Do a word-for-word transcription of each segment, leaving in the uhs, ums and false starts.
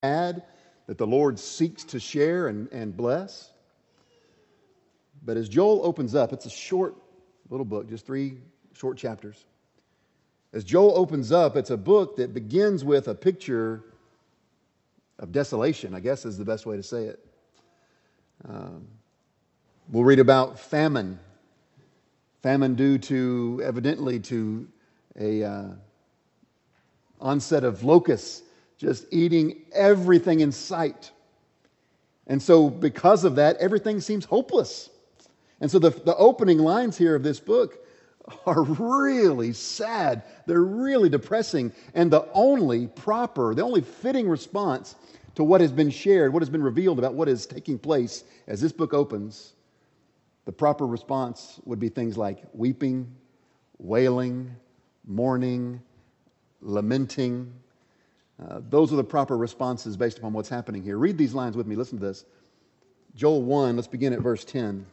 had that the Lord seeks to share and, and bless. But as Joel opens up, it's a short little book, just three short chapters. As Joel opens up, it's a book that begins with a picture of desolation, I guess is the best way to say it. Um, we'll read about famine. Famine due to, evidently, to a uh, onset of locusts just eating everything in sight. And so because of that, everything seems hopeless. And so the, the opening lines here of this book are really sad. They're really depressing. And the only proper, the only fitting response to what has been shared, what has been revealed about what is taking place as this book opens, the proper response would be things like weeping, wailing, mourning, lamenting. Uh, those are the proper responses based upon what's happening here. Read these lines with me. Listen to this. Joel one, let's begin at verse ten.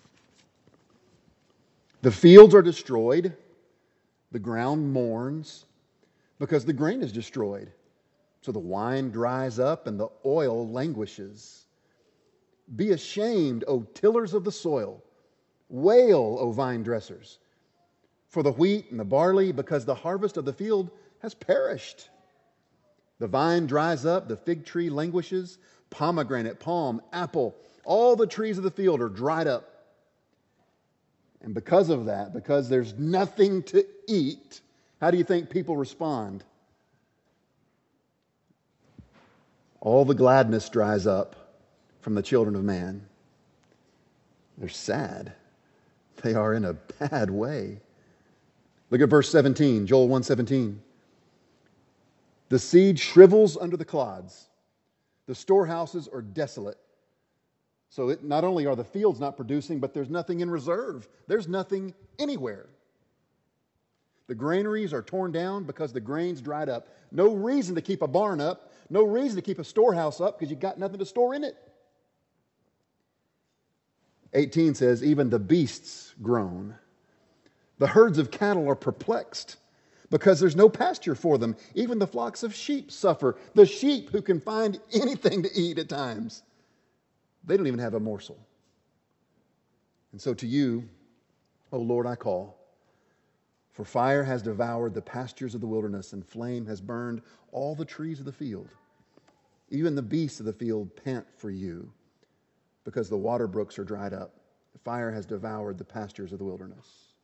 The fields are destroyed, the ground mourns, because the grain is destroyed. So the wine dries up and the oil languishes. Be ashamed, O tillers of the soil. Wail, O vine dressers, for the wheat and the barley, because the harvest of the field has perished. The vine dries up, the fig tree languishes, pomegranate, palm, apple, all the trees of the field are dried up. And because of that, because there's nothing to eat, how do you think people respond? All the gladness dries up from the children of man. They're sad. They are in a bad way. Look at verse seventeen, Joel one seventeen. The seed shrivels under the clods. The storehouses are desolate. So it, not only are the fields not producing, but there's nothing in reserve. There's nothing anywhere. The granaries are torn down because the grain's dried up. No reason to keep a barn up. No reason to keep a storehouse up because you've got nothing to store in it. eighteen says, even the beasts groan. The herds of cattle are perplexed because there's no pasture for them. Even the flocks of sheep suffer. The sheep who can find anything to eat at times, they don't even have a morsel. And so to you, O Lord, I call. For fire has devoured the pastures of the wilderness, and flame has burned all the trees of the field. Even the beasts of the field pant for you, because the water brooks are dried up. Fire has devoured the pastures of the wilderness.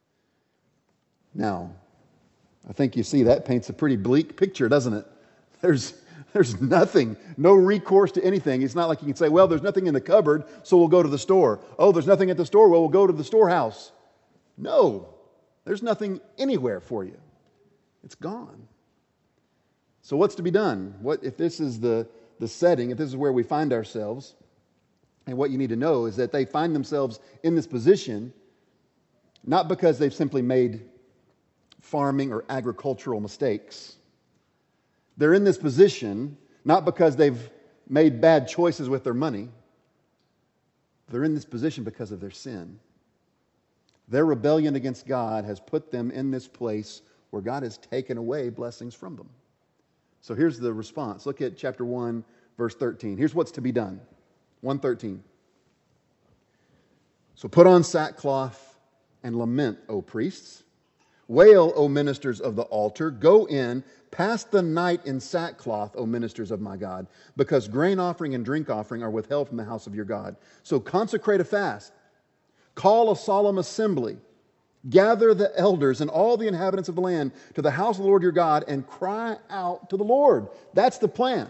Now, I think you see that paints a pretty bleak picture, doesn't it? There's, there's nothing, no recourse to anything. It's not like you can say, well, there's nothing in the cupboard, so we'll go to the store. Oh, there's nothing at the store, well, we'll go to the storehouse. No, there's nothing anywhere for you. It's gone. So what's to be done? What if this is the, the setting, if this is where we find ourselves? And what you need to know is that they find themselves in this position not because they've simply made farming or agricultural mistakes. They're in this position not because they've made bad choices with their money. They're in this position because of their sin. Their rebellion against God has put them in this place where God has taken away blessings from them. So here's the response. Look at chapter one, verse thirteen. Here's what's to be done. one thirteen. So put on sackcloth and lament, O priests. Wail, O ministers of the altar. Go in, pass the night in sackcloth, O ministers of my God, because grain offering and drink offering are withheld from the house of your God. So consecrate a fast. Call a solemn assembly. Gather the elders and all the inhabitants of the land to the house of the Lord your God and cry out to the Lord. That's the plan.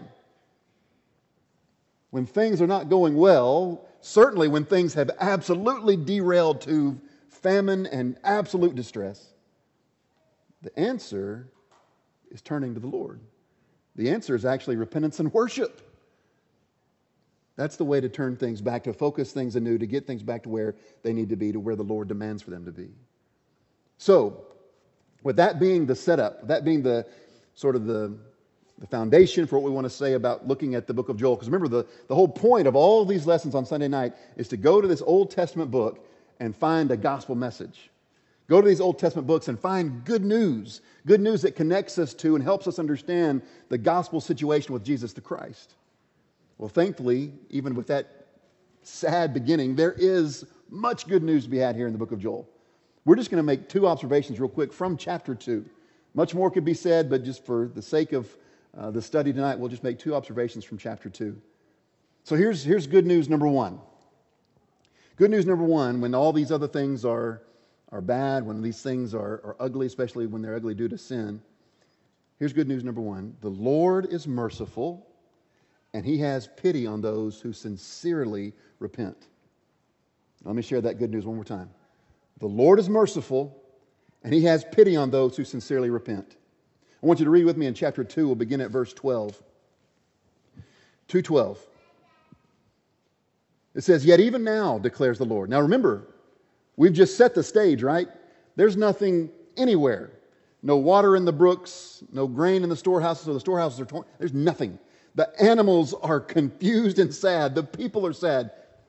When things are not going well, certainly when things have absolutely derailed to famine and absolute distress, the answer is turning to the Lord. The answer is actually repentance and worship. That's the way to turn things back, to focus things anew, to get things back to where they need to be, to where the Lord demands for them to be. So, with that being the setup, that being the sort of the, the foundation for what we want to say about looking at the book of Joel, because remember, the, the whole point of all of these lessons on Sunday night is to go to this Old Testament book and find a gospel message. Go to these Old Testament books and find good news, good news that connects us to and helps us understand the gospel situation with Jesus the Christ. Well, thankfully, even with that sad beginning, there is much good news to be had here in the book of Joel. We're just going to make two observations real quick from chapter two. Much more could be said, but just for the sake of uh, the study tonight, we'll just make two observations from chapter two. So here's, here's good news number one. Good news number one, when all these other things are, are bad, when these things are, are ugly, especially when they're ugly due to sin, here's good news number one. The Lord is merciful, and He has pity on those who sincerely repent. Let me share that good news one more time. The Lord is merciful, and He has pity on those who sincerely repent. I want you to read with me in chapter two. We'll begin at verse twelve. two twelve. It says, "Yet even now, declares the Lord." Now remember, we've just set the stage, right? There's nothing anywhere. No water in the brooks, no grain in the storehouses, so the storehouses are torn. There's nothing. The animals are confused and sad. The people are sad.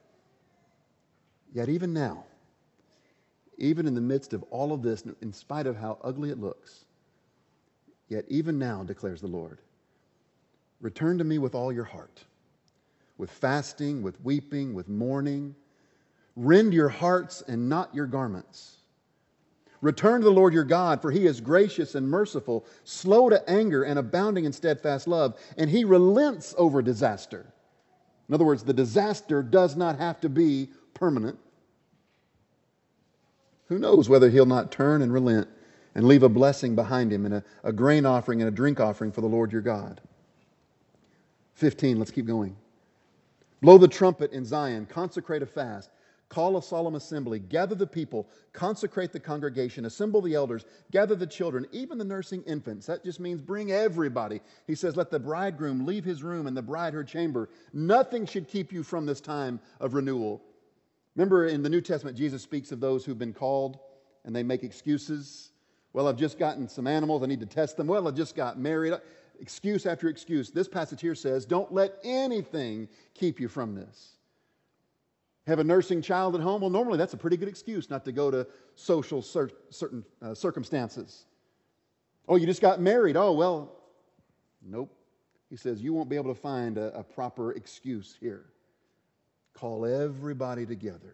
Yet even now, even in the midst of all of this, in spite of how ugly it looks, yet even now, declares the Lord, return to me with all your heart, with fasting, with weeping, with mourning. Rend your hearts and not your garments. Return to the Lord your God, for He is gracious and merciful, slow to anger and abounding in steadfast love, and He relents over disaster. In other words, the disaster does not have to be permanent. Who knows whether He'll not turn and relent and leave a blessing behind Him and a, a grain offering and a drink offering for the Lord your God. fifteen, let's keep going. Blow the trumpet in Zion, consecrate a fast. Call a solemn assembly, gather the people, consecrate the congregation, assemble the elders, gather the children, even the nursing infants. That just means bring everybody. He says, let the bridegroom leave his room and the bride her chamber. Nothing should keep you from this time of renewal. Remember in the New Testament, Jesus speaks of those who've been called and they make excuses. Well, I've just gotten some animals, I need to test them. Well, I just got married. Excuse after excuse. This passage here says, don't let anything keep you from this. Have a nursing child at home? Well, normally that's a pretty good excuse not to go to social cir- certain uh, circumstances. Oh, you just got married. Oh, well, nope. He says you won't be able to find a, a proper excuse here. Call everybody together.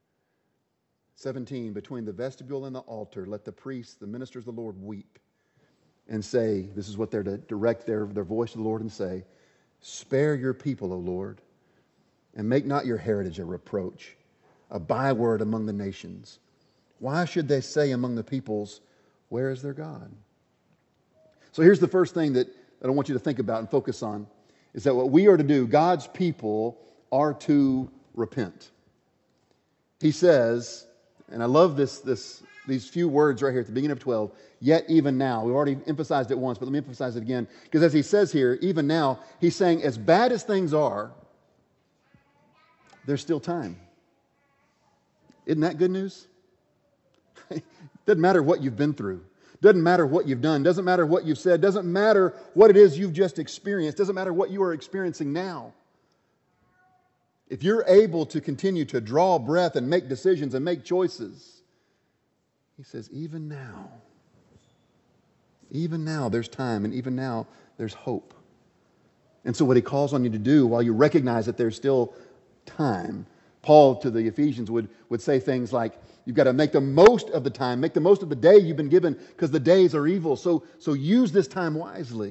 seventeen, between the vestibule and the altar, let the priests, the ministers of the Lord, weep and say, this is what they're to direct their, their voice to the Lord and say, spare your people, O Lord, and make not your heritage a reproach, a byword among the nations. Why should they say among the peoples, where is their God? So here's the first thing that, that I want you to think about and focus on, is that what we are to do, God's people are to repent. He says, and I love this, this, these few words right here at the beginning of twelve, yet even now. We've already emphasized it once, but let me emphasize it again. Because as he says here, even now, he's saying as bad as things are, there's still time. Isn't that good news? Doesn't matter what you've been through. Doesn't matter what you've done. Doesn't matter what you've said. Doesn't matter what it is you've just experienced. Doesn't matter what you are experiencing now. If you're able to continue to draw breath and make decisions and make choices, he says, even now, even now there's time, and even now there's hope. And so what he calls on you to do while you recognize that there's still time, Paul to the Ephesians would, would say things like, you've got to make the most of the time, make the most of the day you've been given, because the days are evil, so, so use this time wisely.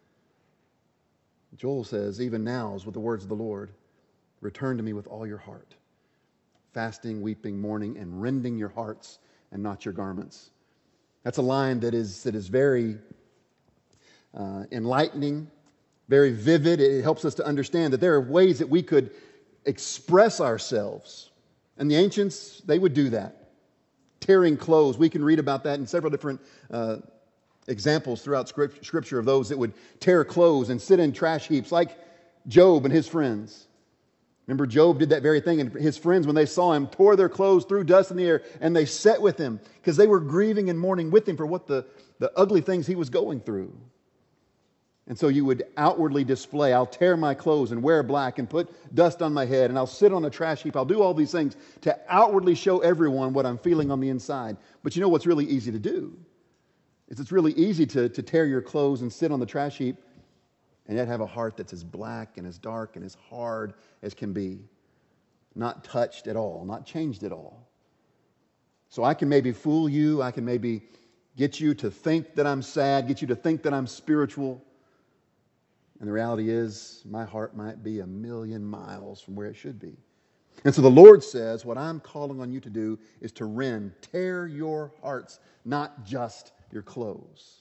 Joel says, even now is with the words of the Lord, return to me with all your heart, fasting, weeping, mourning, and rending your hearts and not your garments. That's a line that is, that is very uh, enlightening, very vivid. It helps us to understand that there are ways that we could express ourselves. And the ancients, they would do that. Tearing clothes. We can read about that in several different uh, examples throughout Scripture of those that would tear clothes and sit in trash heaps, like Job and his friends. Remember, Job did that very thing, and his friends, when they saw him, tore their clothes, threw dust in the air, and they sat with him because they were grieving and mourning with him for what the, the ugly things he was going through. And so you would outwardly display, I'll tear my clothes and wear black and put dust on my head and I'll sit on a trash heap. I'll do all these things to outwardly show everyone what I'm feeling on the inside. But you know what's really easy to do? Is it's really easy to, to tear your clothes and sit on the trash heap and yet have a heart that's as black and as dark and as hard as can be, not touched at all, not changed at all. So I can maybe fool you, I can maybe get you to think that I'm sad, get you to think that I'm spiritual, and the reality is my heart might be a million miles from where it should be. And so the Lord says, what I'm calling on you to do is to rend, tear your hearts, not just your clothes.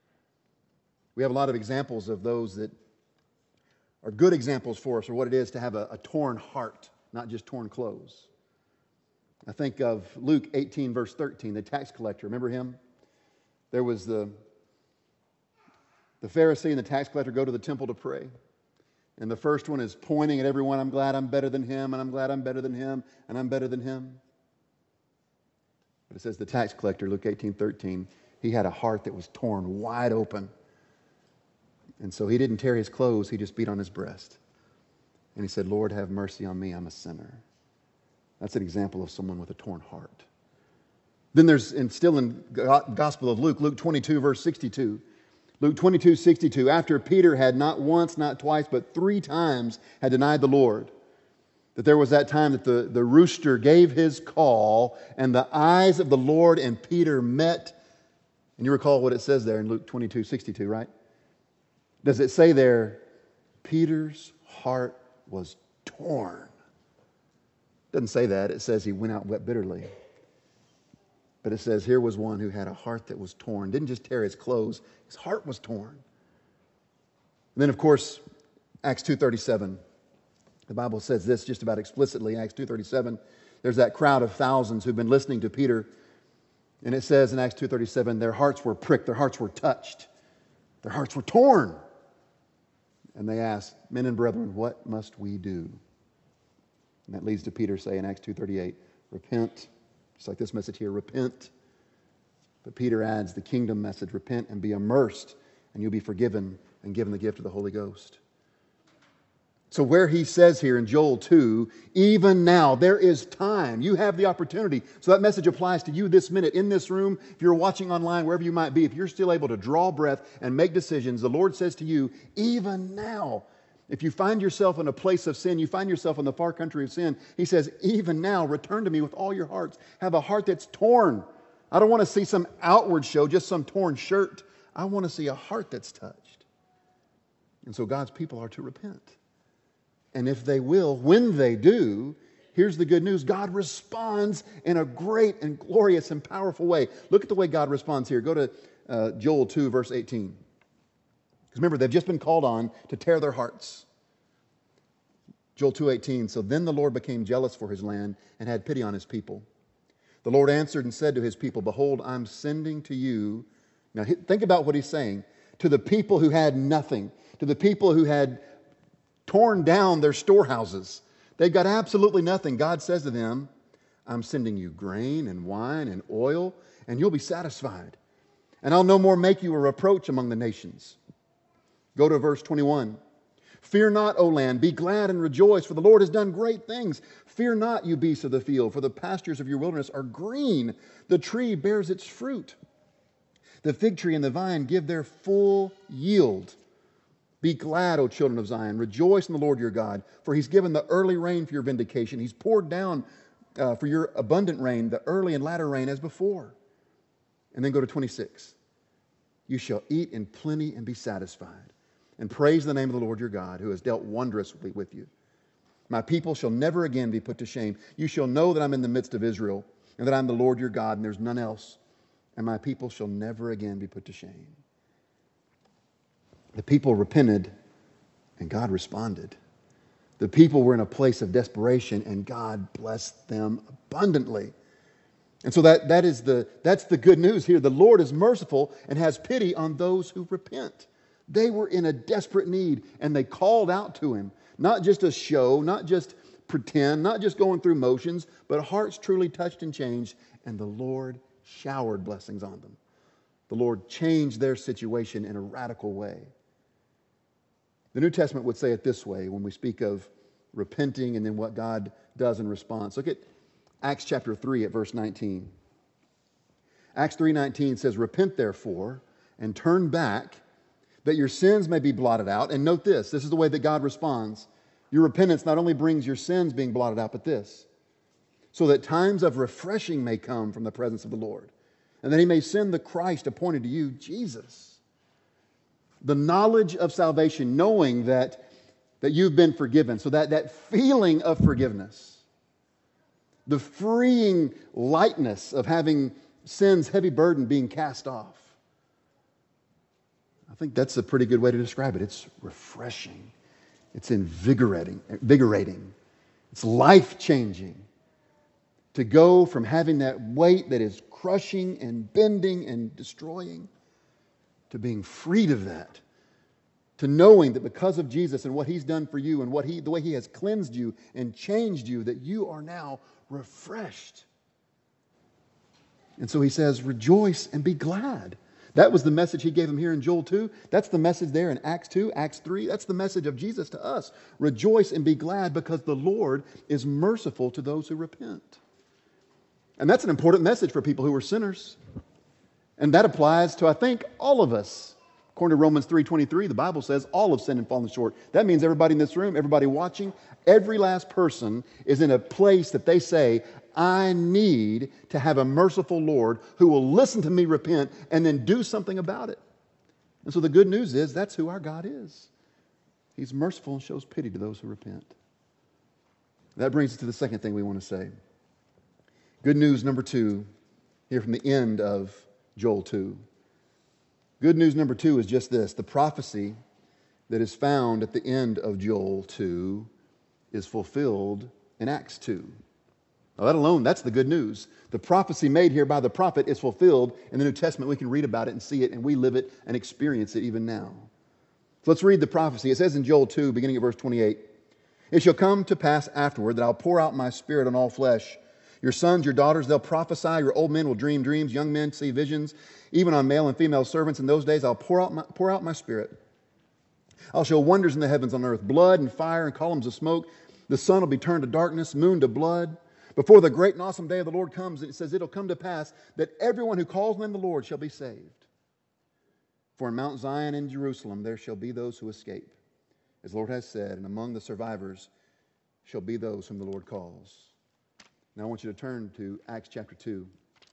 We have a lot of examples of those that are good examples for us of what it is to have a, a torn heart, not just torn clothes. I think of Luke eighteen, verse thirteen, the tax collector. Remember him? There was the, the Pharisee and the tax collector go to the temple to pray. And the first one is pointing at everyone, I'm glad I'm better than him, and I'm glad I'm better than him, and I'm better than him. But it says the tax collector, Luke eighteen, thirteen, he had a heart that was torn wide open. And so he didn't tear his clothes, he just beat on his breast. And he said, Lord, have mercy on me, I'm a sinner. That's an example of someone with a torn heart. Then there's, and still in Gospel of Luke, Luke twenty-two, verse sixty-two. Luke twenty-two, sixty-two, after Peter had not once, not twice, but three times had denied the Lord, that there was that time that the, the rooster gave his call, and the eyes of the Lord and Peter met. And you recall what it says there in Luke twenty-two, sixty-two, right? Does it say there, Peter's heart was torn? It doesn't say that. It says he went out and wept bitterly. But it says here was one who had a heart that was torn. Didn't just tear his clothes, his heart was torn. And then, of course, Acts two thirty-seven. The Bible says this just about explicitly. Acts two thirty-seven. There's that crowd of thousands who've been listening to Peter. And it says in Acts two thirty-seven, their hearts were pricked, their hearts were touched, their hearts were torn. And they asked, men and brethren, what must we do? And that leads to Peter saying in Acts two thirty-eight, repent. Just like this message here, repent. But Peter adds the kingdom message, repent and be immersed, and you'll be forgiven and given the gift of the Holy Ghost. So where he says here in Joel two, even now, there is time. You have the opportunity. So that message applies to you this minute, in this room, if you're watching online, wherever you might be, if you're still able to draw breath and make decisions, the Lord says to you, even now, if you find yourself in a place of sin, you find yourself in the far country of sin, he says, even now, return to me with all your hearts. Have a heart that's torn. I don't want to see some outward show, just some torn shirt. I want to see a heart that's touched. And so God's people are to repent. And if they will, when they do, here's the good news. God responds in a great and glorious and powerful way. Look at the way God responds here. Go to uh, Joel two, verse eighteen. Because remember, they've just been called on to tear their hearts. Joel two eighteen, so then the Lord became jealous for his land and had pity on his people. The Lord answered and said to his people, behold, I'm sending to you. Now think about what he's saying. To the people who had nothing, to the people who had torn down their storehouses. They've got absolutely nothing. God says to them, I'm sending you grain and wine and oil, and you'll be satisfied. And I'll no more make you a reproach among the nations. Go to verse twenty-one. Fear not, O land, be glad and rejoice, for the Lord has done great things. Fear not, you beasts of the field, for the pastures of your wilderness are green. The tree bears its fruit. The fig tree and the vine give their full yield. Be glad, O children of Zion. Rejoice in the Lord your God, for he's given the early rain for your vindication. He's poured down uh, for your abundant rain, the early and latter rain as before. And then go to twenty-six. You shall eat in plenty and be satisfied, and praise the name of the Lord your God, who has dealt wondrously with you. My people shall never again be put to shame. You shall know that I'm in the midst of Israel, and that I'm the Lord your God, and there's none else. And my people shall never again be put to shame. The people repented, and God responded. The people were in a place of desperation, and God blessed them abundantly. And so that, that is the, that's the good news here. The Lord is merciful and has pity on those who repent. They were in a desperate need, and they called out to him. Not just a show, not just pretend, not just going through motions, but hearts truly touched and changed, and the Lord showered blessings on them. The Lord changed their situation in a radical way. The New Testament would say it this way when we speak of repenting and then what God does in response. Look at Acts chapter three at verse nineteen. Acts three nineteen says, repent therefore and turn back that your sins may be blotted out. And note this, this is the way that God responds. Your repentance not only brings your sins being blotted out, but this, so that times of refreshing may come from the presence of the Lord, and that he may send the Christ appointed to you, Jesus. The knowledge of salvation, knowing that, that you've been forgiven, so that that feeling of forgiveness, the freeing lightness of having sin's heavy burden being cast off. I think that's a pretty good way to describe it. It's refreshing. It's invigorating. invigorating. It's life-changing to go from having that weight that is crushing and bending and destroying to being freed of that, to knowing that because of Jesus and what he's done for you and what he, the way he has cleansed you and changed you, that you are now refreshed. And so he says, rejoice and be glad. That was the message he gave him here in Joel two. That's the message there in Acts two, Acts three. That's the message of Jesus to us. Rejoice and be glad because the Lord is merciful to those who repent. And that's an important message for people who are sinners. And that applies to, I think, all of us. According to Romans three twenty-three, the Bible says all have sinned and fallen short. That means everybody in this room, everybody watching, every last person is in a place that they say, I need to have a merciful Lord who will listen to me repent and then do something about it. And so the good news is that's who our God is. He's merciful and shows pity to those who repent. That brings us to the second thing we want to say. Good news number two, here from the end of Joel two. Good news number two is just this. The prophecy that is found at the end of Joel two is fulfilled in Acts two. Now that alone, that's the good news. The prophecy made here by the prophet is fulfilled in the New Testament. We can read about it and see it, and we live it and experience it even now. So let's read the prophecy. It says in Joel two, beginning at verse twenty-eight, it shall come to pass afterward that I'll pour out my spirit on all flesh. Your sons, your daughters, they'll prophesy. Your old men will dream dreams. Young men see visions. Even on male and female servants in those days, I'll pour out my, pour out my spirit. I'll show wonders in the heavens on earth, blood and fire and columns of smoke. The sun will be turned to darkness, moon to blood. Before the great and awesome day of the Lord comes, it says it'll come to pass that everyone who calls on the Lord shall be saved. For in Mount Zion and Jerusalem there shall be those who escape, as the Lord has said, and among the survivors shall be those whom the Lord calls. Now I want you to turn to Acts chapter two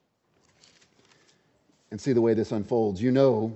and see the way this unfolds. You know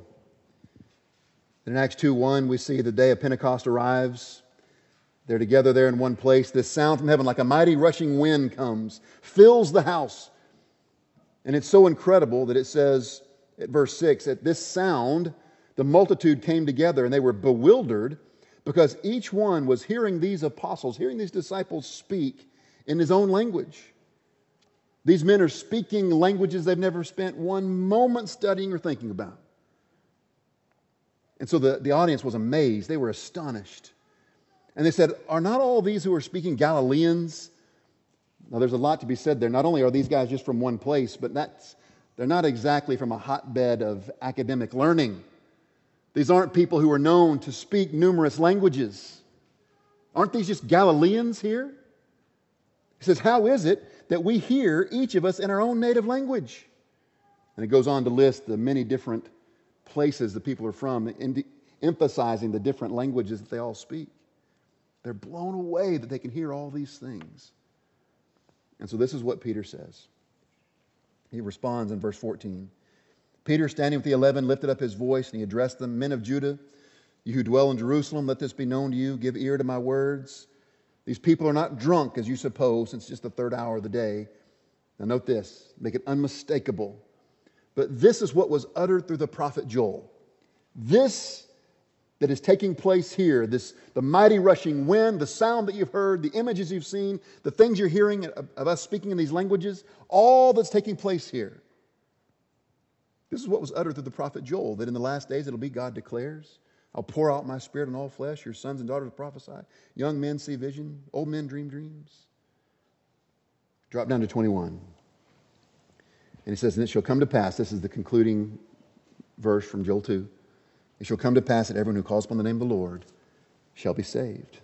that in Acts two one we see the day of Pentecost arrives. They're together there in one place. This sound from heaven like a mighty rushing wind comes, fills the house. And it's so incredible that it says at verse six, at this sound the multitude came together and they were bewildered because each one was hearing these apostles, hearing these disciples speak in his own language. These men are speaking languages they've never spent one moment studying or thinking about. And so the, the audience was amazed. They were astonished. And they said, are not all these who are speaking Galileans? Now there's a lot to be said there. Not only are these guys just from one place, but that's, they're not exactly from a hotbed of academic learning. These aren't people who are known to speak numerous languages. Aren't these just Galileans here? He says, how is it that we hear each of us in our own native language? And it goes on to list the many different places the people are from, emphasizing the different languages that they all speak. They're blown away that they can hear all these things. And so this is what Peter says. He responds in verse fourteen. Peter, standing with the eleven, lifted up his voice and he addressed them, men of Judah, you who dwell in Jerusalem, let this be known to you. Give ear to my words. These people are not drunk, as you suppose, since it's just the third hour of the day. Now note this, make it unmistakable. But this is what was uttered through the prophet Joel. This that is taking place here, this the mighty rushing wind, the sound that you've heard, the images you've seen, the things you're hearing of, of us speaking in these languages, all that's taking place here. This is what was uttered through the prophet Joel, that in the last days it'll be, God declares, I'll pour out my spirit on all flesh. Your sons and daughters will prophesy. Young men see vision. Old men dream dreams. Drop down to twenty-one. And he says, and it shall come to pass, this is the concluding verse from Joel two. It shall come to pass that everyone who calls upon the name of the Lord shall be saved.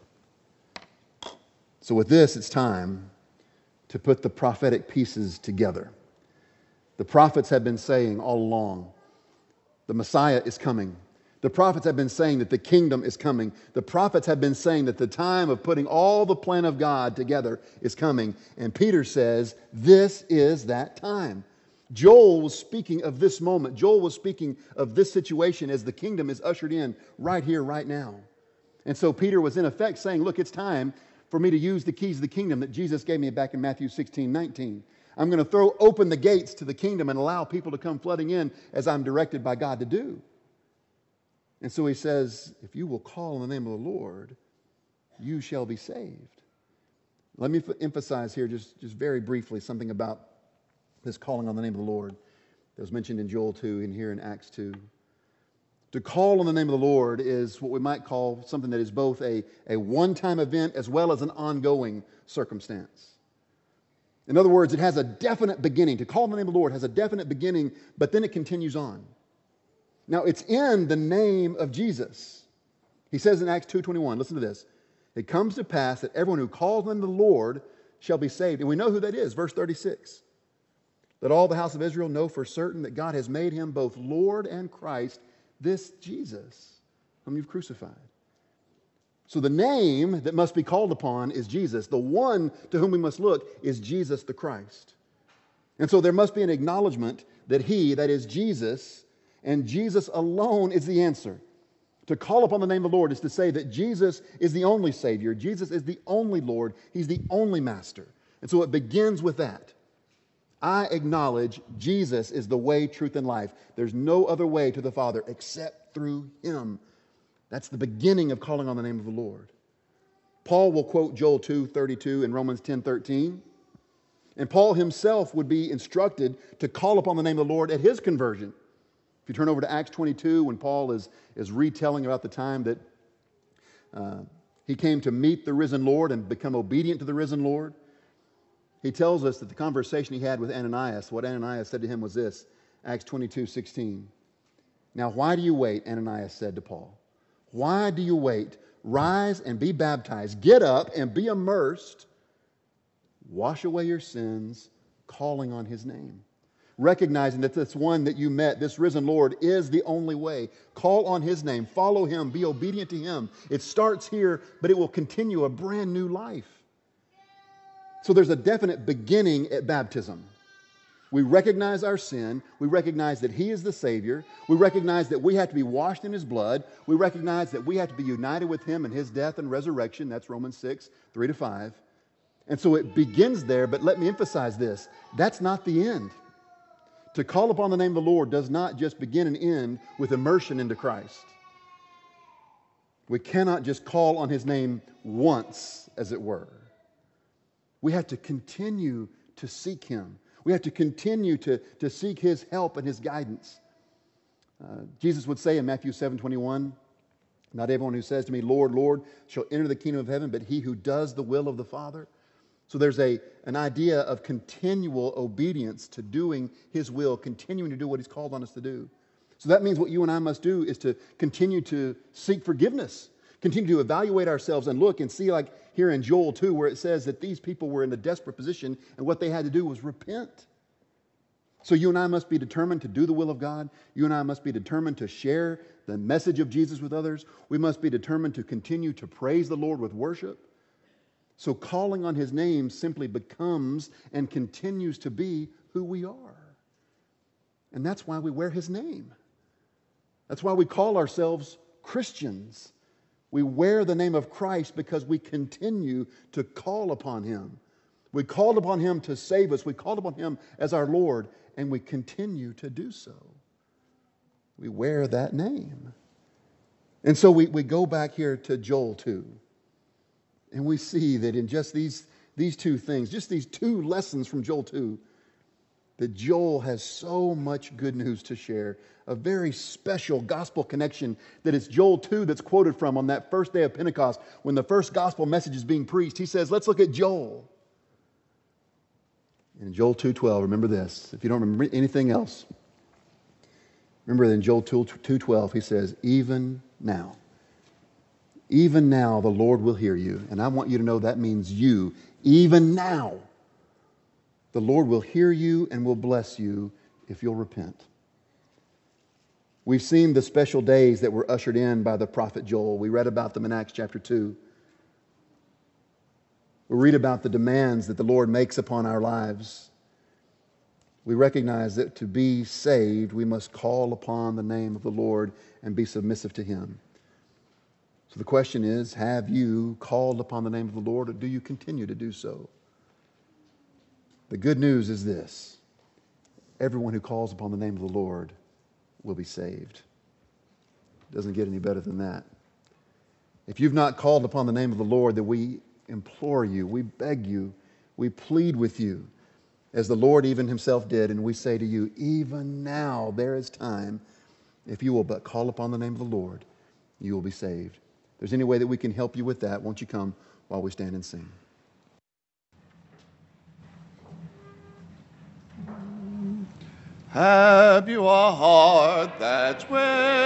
So with this, it's time to put the prophetic pieces together. The prophets have been saying all along, the Messiah is coming. The prophets have been saying that the kingdom is coming. The prophets have been saying that the time of putting all the plan of God together is coming. And Peter says, this is that time. Joel was speaking of this moment. Joel was speaking of this situation as the kingdom is ushered in right here, right now. And so Peter was in effect saying, look, it's time for me to use the keys of the kingdom that Jesus gave me back in Matthew sixteen nineteen. I'm going to throw open the gates to the kingdom and allow people to come flooding in as I'm directed by God to do. And so he says, if you will call on the name of the Lord, you shall be saved. Let me f- emphasize here just, just very briefly something about this calling on the name of the Lord that was mentioned in Joel two and here in Acts two. To call on the name of the Lord is what we might call something that is both a, a one-time event as well as an ongoing circumstance. In other words, it has a definite beginning. To call on the name of the Lord has a definite beginning, but then it continues on. Now, it's in the name of Jesus. He says in Acts two twenty-one, listen to this. It comes to pass that everyone who calls on the Lord shall be saved. And we know who that is, verse thirty-six. Let all the house of Israel know for certain that God has made him both Lord and Christ, this Jesus, whom you've crucified. So the name that must be called upon is Jesus. The one to whom we must look is Jesus the Christ. And so there must be an acknowledgement that he, that is Jesus, and Jesus alone is the answer. To call upon the name of the Lord is to say that Jesus is the only Savior. Jesus is the only Lord. He's the only Master. And so it begins with that. I acknowledge Jesus is the way, truth, and life. There's no other way to the Father except through him. That's the beginning of calling on the name of the Lord. Paul will quote Joel two thirty-two and Romans ten thirteen. And Paul himself would be instructed to call upon the name of the Lord at his conversion. If you turn over to Acts twenty-two, when Paul is, is retelling about the time that uh, he came to meet the risen Lord and become obedient to the risen Lord, he tells us that the conversation he had with Ananias, what Ananias said to him was this, Acts twenty-two sixteen. Now, why do you wait? Ananias said to Paul. Why do you wait? Rise and be baptized. Get up and be immersed. Wash away your sins, calling on his name. Recognizing that this one that you met, this risen Lord, is the only way. Call on his name. Follow him. Be obedient to him. It starts here, but it will continue a brand new life. So there's a definite beginning at baptism. We recognize our sin. We recognize that he is the Savior. We recognize that we have to be washed in his blood. We recognize that we have to be united with him in his death and resurrection. That's Romans six, three to five. And so it begins there, but let me emphasize this. That's not the end. To call upon the name of the Lord does not just begin and end with immersion into Christ. We cannot just call on his name once, as it were. We have to continue to seek him. We have to continue to, to seek his help and his guidance. Uh, Jesus would say in Matthew seven twenty-one, not everyone who says to me, Lord, Lord, shall enter the kingdom of heaven, but he who does the will of the Father. So there's a, an idea of continual obedience to doing his will, continuing to do what he's called on us to do. So that means what you and I must do is to continue to seek forgiveness, continue to evaluate ourselves and look and see, like here in Joel two, where it says that these people were in a desperate position and what they had to do was repent. So you and I must be determined to do the will of God. You and I must be determined to share the message of Jesus with others. We must be determined to continue to praise the Lord with worship. So calling on his name simply becomes and continues to be who we are. And that's why we wear his name. That's why we call ourselves Christians. We wear the name of Christ because we continue to call upon him. We called upon him to save us. We called upon him as our Lord, and we continue to do so. We wear that name. And so we, we go back here to Joel two, and we see that in just these, these two things, just these two lessons from Joel two, that Joel has so much good news to share, a very special gospel connection that it's Joel two that's quoted from on that first day of Pentecost when the first gospel message is being preached. He says, let's look at Joel. In Joel two twelve, remember this. If you don't remember anything else, remember that in Joel two twelve, he says, even now, even now the Lord will hear you. And I want you to know that means you. Even now, the Lord will hear you and will bless you if you'll repent. We've seen the special days that were ushered in by the prophet Joel. We read about them in Acts chapter two. We read about the demands that the Lord makes upon our lives. We recognize that to be saved, we must call upon the name of the Lord and be submissive to Him. So the question is, have you called upon the name of the Lord, or do you continue to do so? The good news is this: everyone who calls upon the name of the Lord will be saved. It doesn't get any better than that. If you've not called upon the name of the Lord, then we implore you, we beg you, we plead with you, as the Lord even Himself did, and we say to you, even now there is time. If you will but call upon the name of the Lord, you will be saved. If there's any way that we can help you with that, won't you come while we stand and sing? Have you a heart that's willing?